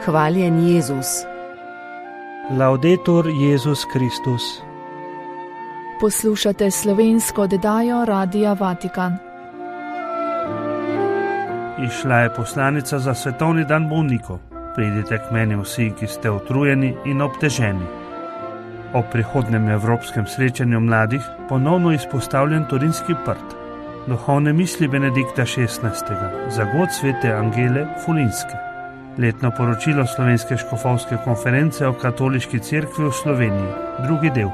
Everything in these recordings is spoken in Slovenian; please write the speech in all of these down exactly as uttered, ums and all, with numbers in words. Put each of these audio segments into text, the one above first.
Hvaljen Jezus. Laudetur Jezus Kristus. Poslušate slovensko oddajo Radia Vatikan. Išla je poslanica za svetovni dan bolnikov. Pridite k meni vsi, ki ste utrujeni in obteženi. Ob prihodnem evropskem srečanju mladih ponovno izpostavljen Turinski prt. Duhovne misli Benedikta šestnajstega. Za god svete Angele Fulinske. Letno poročilo Slovenske škofovske konference o katoliški cerkvi v Sloveniji. Drugi del.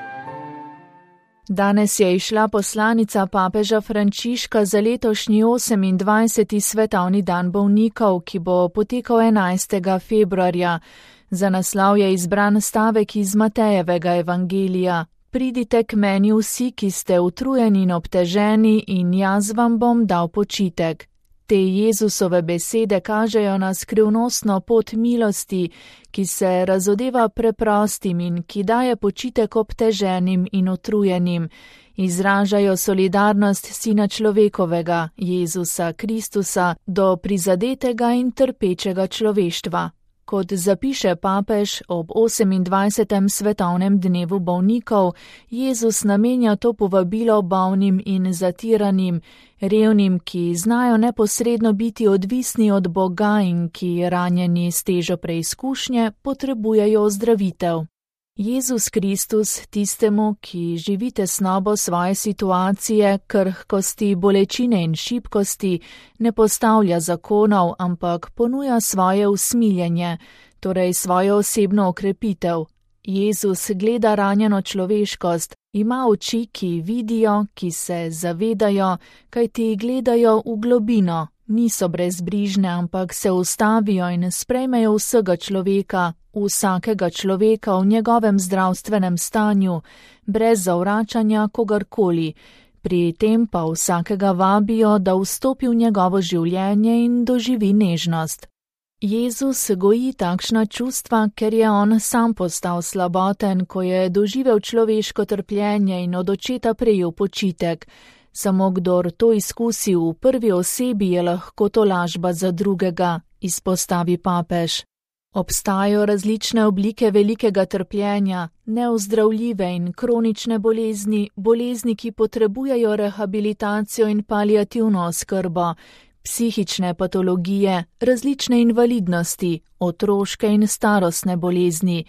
Danes je išla poslanica papeža Frančiška za letošnji osemindvajseti svetovni dan bolnikov, ki bo potekal enajstega februarja. Za naslov je izbran stavek iz Matejevega evangelija. Pridite k meni vsi, ki ste utrujeni in obteženi, in jaz vam bom dal počitek. Te Jezusove besede kažejo na skrivnostno pot milosti, ki se razodeva preprostim in ki daje počitek obteženim in utrujenim. Izražajo solidarnost Sina človekovega, Jezusa Kristusa, do prizadetega in trpečega človeštva. Kot zapiše papež ob osemindvajsetem svetovnem dnevu bolnikov, Jezus namenja to povabilo bolnim in zatiranim, revnim, ki znajo neposredno biti odvisni od Boga in ki ranjeni s težo preizkušnje potrebujejo ozdravitev. Jezus Kristus tistemu, ki živi tesnobo svoje situacije, krhkosti, bolečine in šibkosti, ne postavlja zakonov, ampak ponuja svoje usmiljenje, torej svojo osebno okrepitev. Jezus gleda ranjeno človeškost, ima oči, ki vidijo, ki se zavedajo, kajti gledajo v globino, niso brezbrižne, ampak se ustavijo in sprejmejo vsega človeka, vsakega človeka v njegovem zdravstvenem stanju, brez zavračanja kogarkoli, pri tem pa vsakega vabijo, da vstopi v njegovo življenje in doživi nežnost. Jezus goji takšna čustva, ker je on sam postal slaboten, ko je doživel človeško trpljenje in od očeta prejel počitek. Samo kdor to izkusi v prvi osebi, je lahko tolažba za drugega, izpostavi papež. Obstajajo različne oblike velikega trpljenja, neozdravljive in kronične bolezni, bolezni, ki potrebujejo rehabilitacijo in paliativno oskrbo, psihične patologije, različne invalidnosti, otroške in starostne bolezni.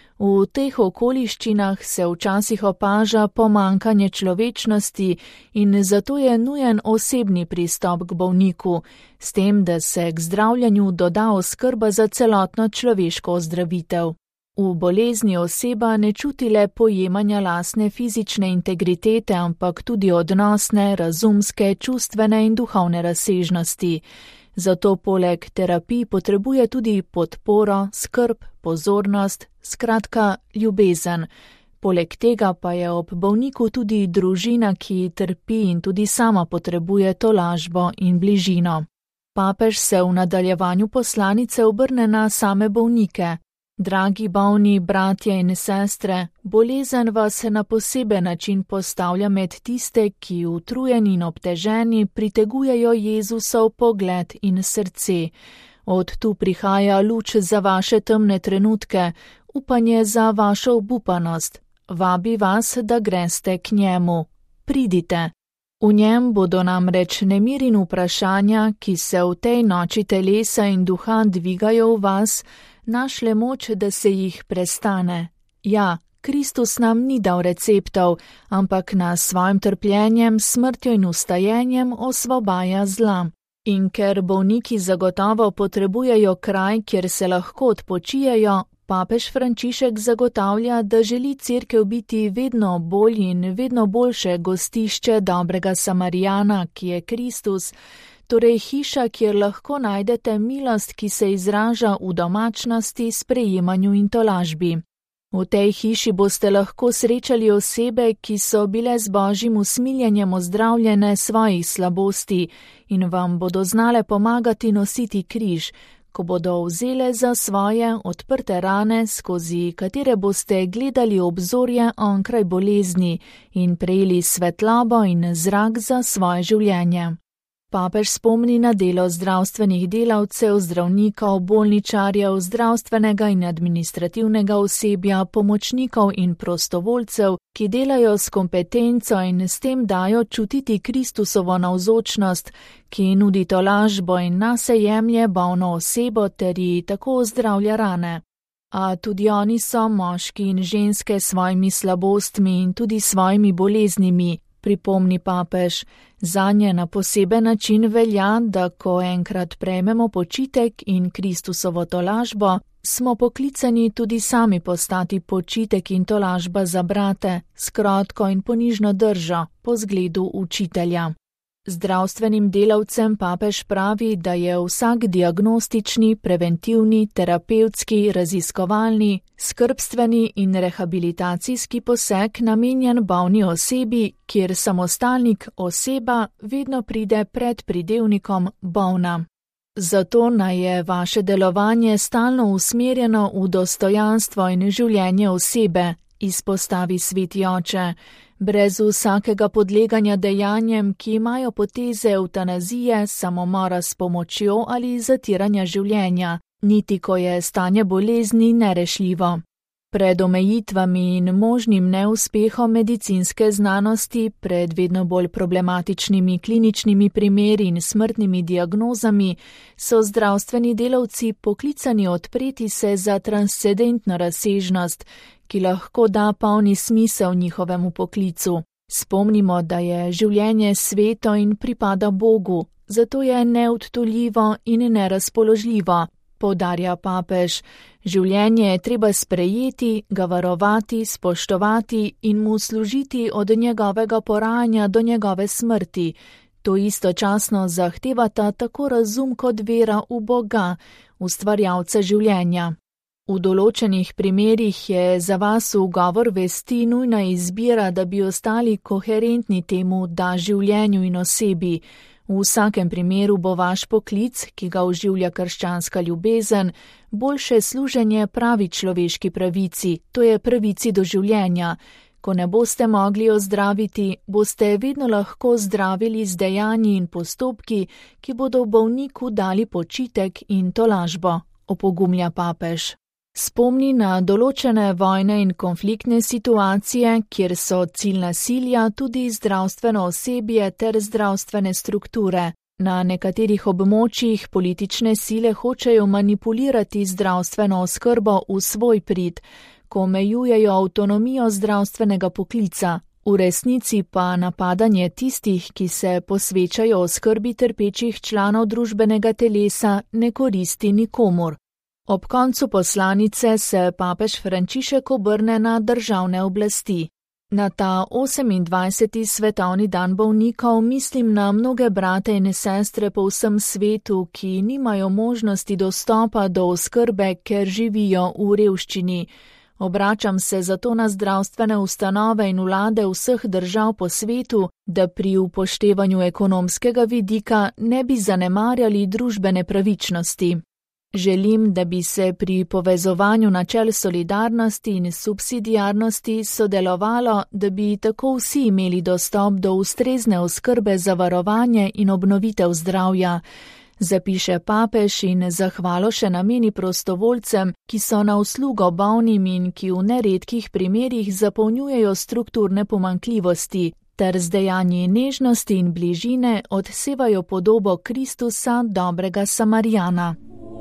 V teh okoliščinah se včasih opaža pomanjkanje človečnosti in zato je nujen osebni pristop k bolniku, s tem, da se k zdravljenju doda oskrba za celotno človeško ozdravitev. V bolezni oseba ne čuti le pojemanja lastne fizične integritete, ampak tudi odnosne, razumske, čustvene in duhovne razsežnosti. Zato poleg terapij potrebuje tudi podporo, skrb, pozornost, skratka ljubezen. Poleg tega pa je ob bolniku tudi družina, ki trpi in tudi sama potrebuje tolažbo in bližino. Papež se v nadaljevanju poslanice obrne na same bolnike. Dragi bolni bratje in sestre, bolezen vas na poseben način postavlja med tiste, ki utrujeni in obteženi pritegujejo Jezusov pogled in srce. Od tu prihaja luč za vaše temne trenutke, upanje za vašo obupanost. Vabi vas, da greste k njemu. Pridite. V njem bodo namreč nemir in vprašanja, ki se v tej noči telesa in duha dvigajo v vas, našle moč, da se jih prestane. Ja, Kristus nam ni dal receptov, ampak nas svojim trpljenjem, smrtjo in ustajenjem osvobaja zla. In ker bolniki zagotovo potrebujejo kraj, kjer se lahko odpočijejo, papež Frančišek zagotavlja, da želi cerkev biti vedno bolj in vedno boljše gostišče dobrega Samarijana, ki je Kristus, torej hiša, kjer lahko najdete milost, ki se izraža v domačnosti, sprejemanju in tolažbi. V tej hiši boste lahko srečali osebe, ki so bile z Božjim usmiljenjem ozdravljene svojih slabosti in vam bodo znale pomagati nositi križ, ko bodo vzele za svoje odprte rane, skozi katere boste gledali obzorje onkraj bolezni in prejeli svetlobo in zrak za svoje življenje. Papež spomni na delo zdravstvenih delavcev, zdravnikov, bolničarjev, zdravstvenega in administrativnega osebja, pomočnikov in prostovoljcev, ki delajo s kompetenco in s tem dajo čutiti Kristusovo navzočnost, ki nudi tolažbo in nase jemlje bolno osebo ter ji tako ozdravlja rane. A tudi oni so moški in ženske s svojimi slabostmi in tudi svojimi boleznimi, pripomni papež. Zanje na poseben način velja, da ko enkrat prejmemo počitek in Kristusovo tolažbo, smo poklicani tudi sami postati počitek in tolažba za brate, s krotko in ponižno držo, po zgledu učitelja. Zdravstvenim delavcem papež pravi, da je vsak diagnostični, preventivni, terapevtski, raziskovalni, skrbstveni in rehabilitacijski poseg namenjen bolni osebi, kjer samostalnik oseba vedno pride pred pridevnikom bolna. Zato naj je vaše delovanje stalno usmerjeno v dostojanstvo in življenje osebe, izpostavi sveti oče. Brez vsakega podleganja dejanjem, ki imajo poteze evtanazije, samomora s pomočjo ali zatiranja življenja, niti ko je stanje bolezni nerešljivo. Pred omejitvami in možnim neuspehom medicinske znanosti, pred vedno bolj problematičnimi kliničnimi primeri in smrtnimi diagnozami, so zdravstveni delavci poklicani odpreti se za transcendentno razsežnost, ki lahko da polni smisel njihovemu poklicu. Spomnimo, da je življenje sveto in pripada Bogu, zato je neodtujljivo in nerazpoložljivo, poudarja papež. Življenje je treba sprejeti, ga varovati, spoštovati in mu služiti od njegovega porajanja do njegove smrti. To istočasno zahtevata tako razum kot vera v Boga, ustvarjalca življenja. V določenih primerih je za vas ugovor vesti nujna izbira, da bi ostali koherentni temu, da življenju in osebi. V vsakem primeru bo vaš poklic, ki ga oživlja krščanska ljubezen, boljše služenje pravi človeški pravici, to je pravici do življenja. Ko ne boste mogli ozdraviti, boste vedno lahko zdravili z dejanji in postopki, ki bodo bolniku dali počitek in tolažbo, opogumlja papež. Spomni na določene vojne in konfliktne situacije, kjer so cilj nasilja tudi zdravstveno osebje ter zdravstvene strukture. Na nekaterih območjih politične sile hočejo manipulirati zdravstveno oskrbo v svoj prid, ko omejujejo avtonomijo zdravstvenega poklica. V resnici pa napadanje tistih, ki se posvečajo oskrbi trpečih članov družbenega telesa, ne koristi nikomur. Ob koncu poslanice se papež Frančišek obrne na državne oblasti. Na ta osemindvajseti svetovni dan bolnikov mislim na mnoge brate in sestre po vsem svetu, ki nimajo možnosti dostopa do oskrbe, ker živijo v revščini. Obračam se zato na zdravstvene ustanove in vlade vseh držav po svetu, da pri upoštevanju ekonomskega vidika ne bi zanemarjali družbene pravičnosti. Želim, da bi se pri povezovanju načel solidarnosti in subsidiarnosti sodelovalo, da bi tako vsi imeli dostop do ustrezne oskrbe za varovanje in obnovitev zdravja, zapiše papež in zahvalo še nameni prostovoljcem, ki so na uslugo bolnim in ki v neredkih primerih zapolnjujejo strukturne pomanjkljivosti, ter z dejanji nežnosti in bližine odsevajo podobo Kristusa, dobrega Samarijana.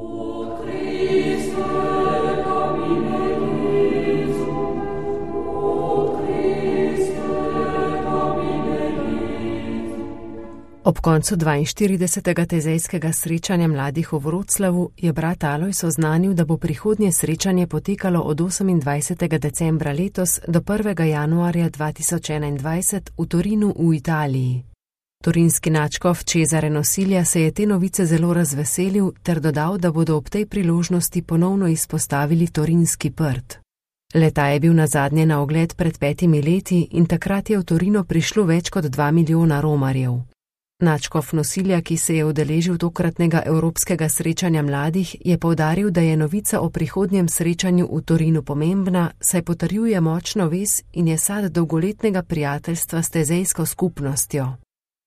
Ob koncu dvainštiridesetega tezejskega srečanja mladih v Vroclavu je brat Alojz oznanil, da bo prihodnje srečanje potekalo od osemindvajsetega decembra letos do prvega januarja dva tisoč enaindvajset v Torinu v Italiji. Torinski nadškof Cesare Nosilja se je te novice zelo razveselil ter dodal, da bodo ob tej priložnosti ponovno izpostavili Torinski prt. Le-ta je bil nazadnje na ogled pred petimi leti in takrat je v Torino prišlo več kot dva milijona romarjev. Nadškof Nosilja, ki se je udeležil tokratnega evropskega srečanja mladih, je poudaril, da je novica o prihodnjem srečanju v Torinu pomembna, saj potrjuje močno vez in je sad dolgoletnega prijateljstva s tezejsko skupnostjo.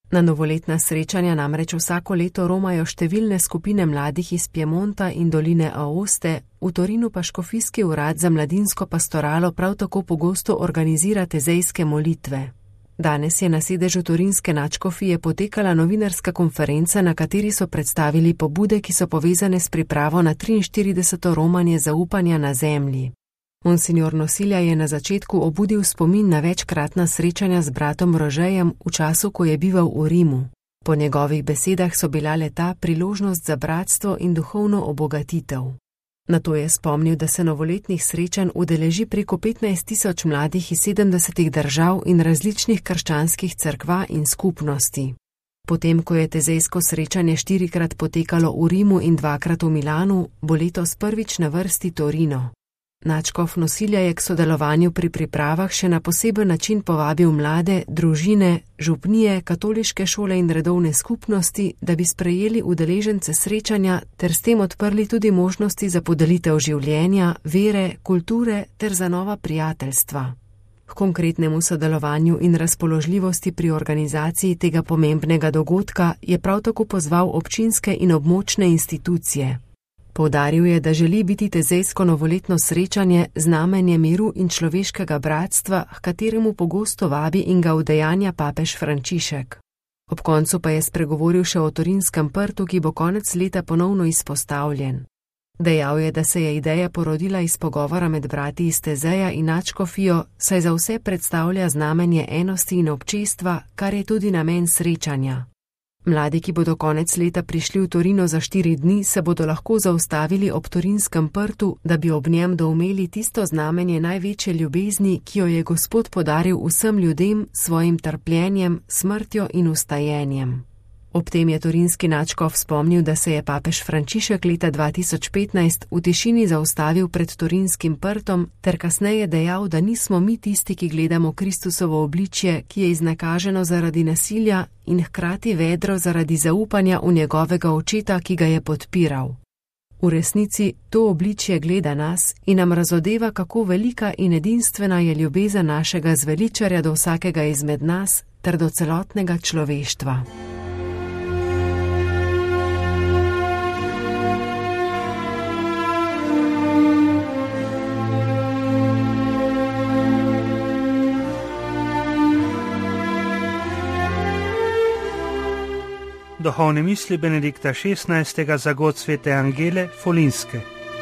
Na novoletna srečanja namreč vsako leto romajo številne skupine mladih iz Piemonta in doline Aoste, v Torinu pa škofijski urad za mladinsko pastoralo prav tako pogosto organizira tezejske molitve. Danes je na sedežu torinske nadškofije potekala novinarska konferenca, na kateri so predstavili pobude, ki so povezane s pripravo na triinštirideseto romanje zaupanja na zemlji. Monsignor Nosilja je na začetku obudil spomin na večkratna srečanja z bratom Rožejem v času, ko je bival v Rimu. Po njegovih besedah so bila leta priložnost za bratstvo in duhovno obogatitev. Nato je spomnil, da se novoletnih srečanj udeleži preko petnajst tisoč mladih iz sedemdesetih držav in različnih krščanskih cerkva in skupnosti. Potem, ko je tezejsko srečanje štirikrat potekalo v Rimu in dvakrat v Milanu, bo letos prvič na vrsti Torino. Nadškof Nosilja je k sodelovanju pri pripravah še na poseben način povabil mlade, družine, župnije, katoliške šole in redovne skupnosti, da bi sprejeli udeležence srečanja ter s tem odprli tudi možnosti za podelitev življenja, vere, kulture ter za nova prijateljstva. K konkretnemu sodelovanju in razpoložljivosti pri organizaciji tega pomembnega dogodka je prav tako pozval občinske in območne institucije. Poudaril je, da želi biti tezejsko novoletno srečanje znamenje miru in človeškega bratstva, h kateremu pogosto vabi in ga udejanja papež Frančišek. Ob koncu pa je spregovoril še o Torinskem prtu, ki bo konec leta ponovno izpostavljen. Dejal je, da se je ideja porodila iz pogovora med brati iz Tezeja in nadškofijo, saj za vse predstavlja znamenje enosti in občestva, kar je tudi namen srečanja. Mladi, ki bodo konec leta prišli v Torino za štiri dni, se bodo lahko zaustavili ob Torinskem prtu, da bi ob njem doumeli tisto znamenje največje ljubezni, ki jo je Gospod podaril vsem ljudem s svojim trpljenjem, smrtjo in vstajenjem. Ob tem je torinski nadškof spomnil, da se je papež Frančišek leta dva tisoč petnajst v tišini zaustavil pred Torinskim prtom ter kasneje dejal, da nismo mi tisti, ki gledamo Kristusovo obličje, ki je iznakaženo zaradi nasilja in hkrati vedro zaradi zaupanja v njegovega očeta, ki ga je podpiral. V resnici to obličje gleda nas in nam razodeva, kako velika in edinstvena je ljubezen našega zveličarja do vsakega izmed nas ter do celotnega človeštva. Duhovne misli Benedikta šestnajstega za god svete Angele Folinske.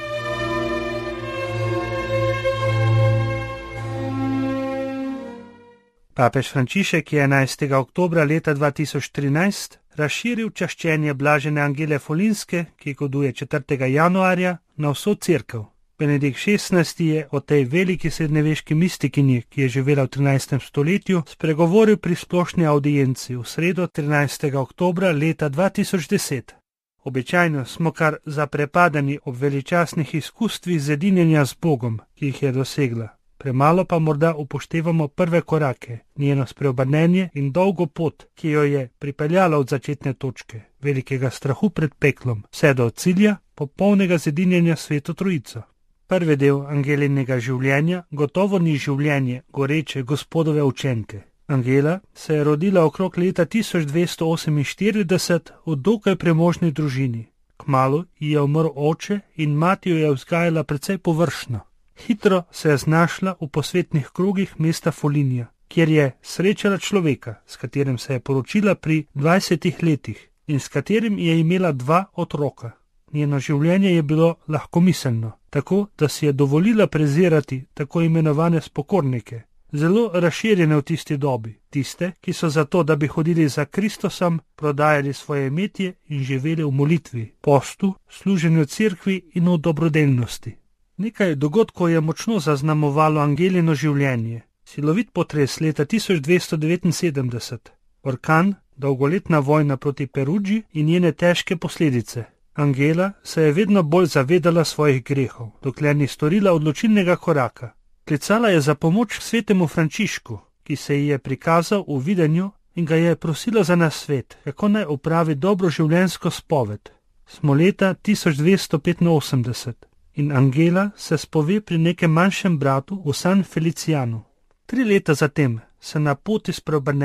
Papež Frančišek je enajstega oktobra leta dva tisoč trinajst razširil čaščenje blažene Angele Folinske, ki goduje četrtega januarja, na vso cerkev. Benedikt šestnajsti je o tej veliki srednjeveški mistikinji, ki je živela v trinajstem stoletju, spregovoril pri splošni audienci v sredo trinajstega oktobra leta dva tisoč deset. Običajno smo kar zaprepadeni ob veličastnih izkustvih zedinjenja z Bogom, ki jih je dosegla. Premalo pa morda upoštevamo prve korake, njeno spreobrnenje in dolgo pot, ki jo je pripeljala od začetne točke, velikega strahu pred peklom, vse do cilja popolnega zedinjenja s Sveto Trojico. Prvi del Angelinega življenja gotovo ni življenje goreče Gospodove učenke. Angela se je rodila okrog leta tisoč dvesto oseminštirideset v dokaj premožni družini. Kmalu ji je umrl oče in mati jo je vzgajala precej površno. Hitro se je znašla v posvetnih krogih mesta Folinja, kjer je srečala človeka, s katerim se je poročila pri dvajsetih letih in s katerim je imela dva otroka. Njeno življenje je bilo lahkomiselno, tako da si je dovolila prezirati tako imenovane spokornike, zelo razširjene v tisti dobi, tiste, ki so zato, da bi hodili za Kristusom, prodajali svoje imetje in živeli v molitvi, postu, služenju cerkvi in v dobrodelnosti. Nekaj dogodkov je močno zaznamovalo Angelino življenje. Silovit potres leta tisoč dvesto devetinsedemdeset, orkan, dolgoletna vojna proti Perudži in njene težke posledice. Angela se je vedno bolj zavedala svojih grehov, dokler ni storila odločilnega koraka. Klicala je za pomoč svetemu Frančišku, ki se ji je prikazal v videnju in ga je prosila za nasvet, kako naj opravi dobro življenjsko spoved. Smo leta tisoč dvesto petinosemdeset in Angela se spove pri nekem manjšem bratu v San Felicianu. Tri leta zatem se na poti spreobrnenja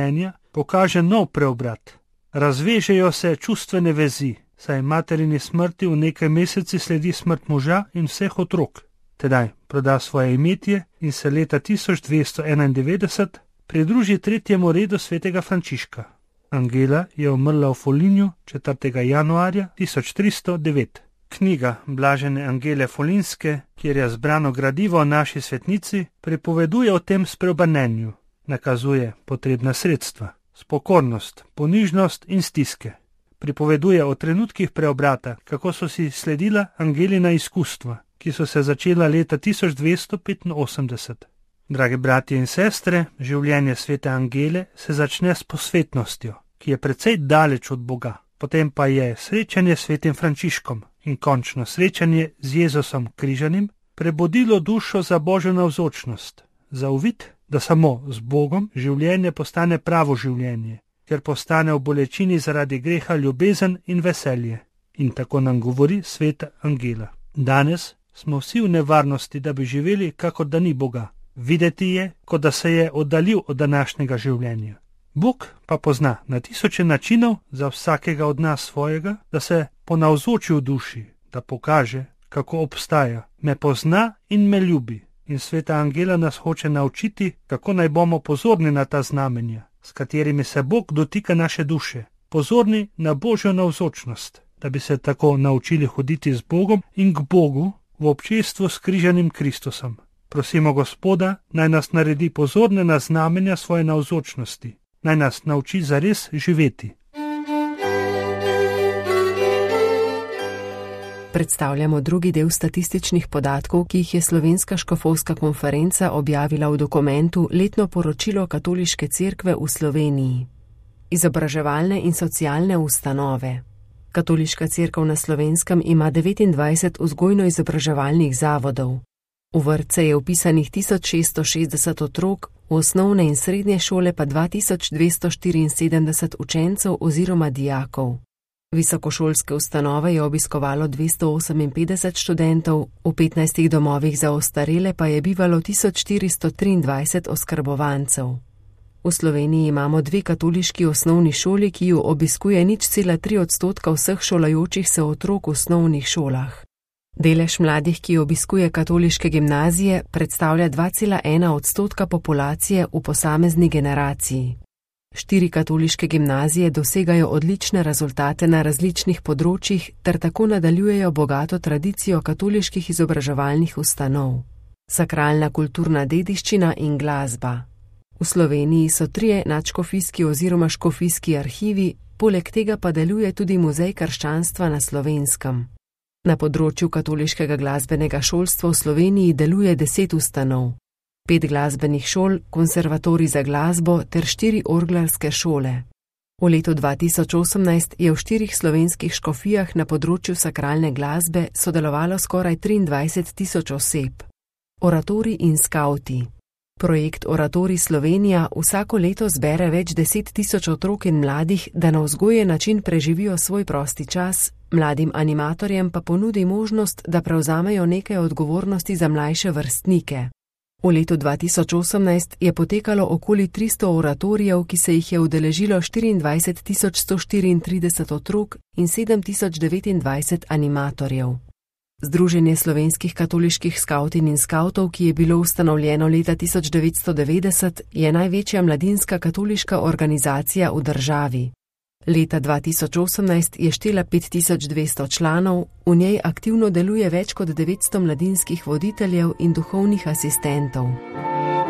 pokaže nov preobrat. Razvežejo se čustvene vezi, saj materini smrti v nekaj meseci sledi smrt moža in vseh otrok. Tedaj proda svoje imetje in se leta tisoč dvesto enaindevetdeset pridruži tretjemu redu svetega Frančiška. Angela je umrla v Folignu četrtega januarja tisoč tristo devet. Knjiga blažene Angele Folinske, kjer je zbrano gradivo o naši svetnici, pripoveduje o tem spreobrnenju, nakazuje potrebna sredstva, spokornost, ponižnost in stiske. Pripoveduje o trenutkih preobrata, kako so si sledila Angelina izkustva, ki so se začela leta tisoč dvesto petinosemdeset. Drage bratje in sestre, življenje svete Angele se začne s posvetnostjo, ki je precej daleč od Boga. Potem pa je srečanje s svetim Frančiškom in končno srečanje z Jezusom križanim prebudilo dušo za Božjo navzočnost, za uvid, da samo z Bogom življenje postane pravo življenje, ker postane v bolečini zaradi greha ljubezen in veselje. In tako nam govori sveta Angela. Danes smo vsi v nevarnosti, da bi živeli, kakor da ni Boga. Videti je, kot da se je oddaljil od današnjega življenja. Bog pa pozna na tisoče načinov za vsakega od nas svojega, da se ponavzoči v duši, da pokaže, kako obstaja, me pozna in me ljubi. In sveta Angela nas hoče naučiti, kako naj bomo pozorni na ta znamenja, s katerimi se Bog dotika naše duše, pozorni na Božjo navzočnost, da bi se tako naučili hoditi z Bogom in k Bogu v občestvu s križanim Kristusom. Prosimo Gospoda, naj nas naredi pozorne na znamenja svoje navzočnosti, naj nas nauči zares živeti. Predstavljamo drugi del statističnih podatkov, ki jih je Slovenska škofovska konferenca objavila v dokumentu Letno poročilo Katoliške cerkve v Sloveniji. Izobraževalne in socialne ustanove. Katoliška cerkev na Slovenskem ima devetindvajset vzgojno-izobraževalnih zavodov. V vrtce je vpisanih tisoč šeststo šestdeset otrok, v osnovne in srednje šole pa dva tisoč dvesto štiriinsedemdeset učencev oziroma dijakov. Visokošolske ustanove je obiskovalo dvesto oseminpetdeset študentov, v petnajstih domovih za ostarele pa je bivalo tisoč štiristo triindvajset oskrbovancev. V Sloveniji imamo dve katoliški osnovni šoli, ki ju obiskuje nič cela tri odstotka vseh šolajočih se otrok v osnovnih šolah. Delež mladih, ki obiskuje katoliške gimnazije, predstavlja dva cela ena odstotka populacije v posamezni generaciji. Štiri katoliške gimnazije dosegajo odlične rezultate na različnih področjih ter tako nadaljujejo bogato tradicijo katoliških izobraževalnih ustanov. Sakralna kulturna dediščina in glasba. V Sloveniji so trije nadškofijski oziroma škofijski arhivi, poleg tega pa deluje tudi Muzej krščanstva na Slovenskem. Na področju katoliškega glasbenega šolstva v Sloveniji deluje deset ustanov. Pet glasbenih šol, konservatorij za glasbo ter štiri orglarske šole. V letu dva tisoč osemnajst je v štirih slovenskih škofijah na področju sakralne glasbe sodelovalo skoraj triindvajset tisoč oseb. Oratorij in skavti. Projekt Oratorij Slovenija vsako leto zbere več deset tisoč otrok in mladih, da na vzgojen način preživijo svoj prosti čas, mladim animatorjem pa ponudi možnost, da prevzamejo nekaj odgovornosti za mlajše vrstnike. V letu dva tisoč osemnajst je potekalo okoli tristo oratorijev, ki se jih je udeležilo štiriindvajset tisoč sto štiriintrideset otrok in sedem tisoč devetindvajset animatorjev. Združenje slovenskih katoliških skavtin in skavtov, ki je bilo ustanovljeno leta tisoč devetsto devetdeset, je največja mladinska katoliška organizacija v državi. Leta dva tisoč osemnajst je štela pet tisoč dvesto članov, v njej aktivno deluje več kot devetsto mladinskih voditeljev in duhovnih asistentov.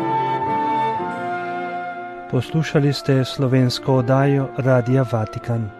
Poslušali ste slovensko oddajo Radia Vatikan.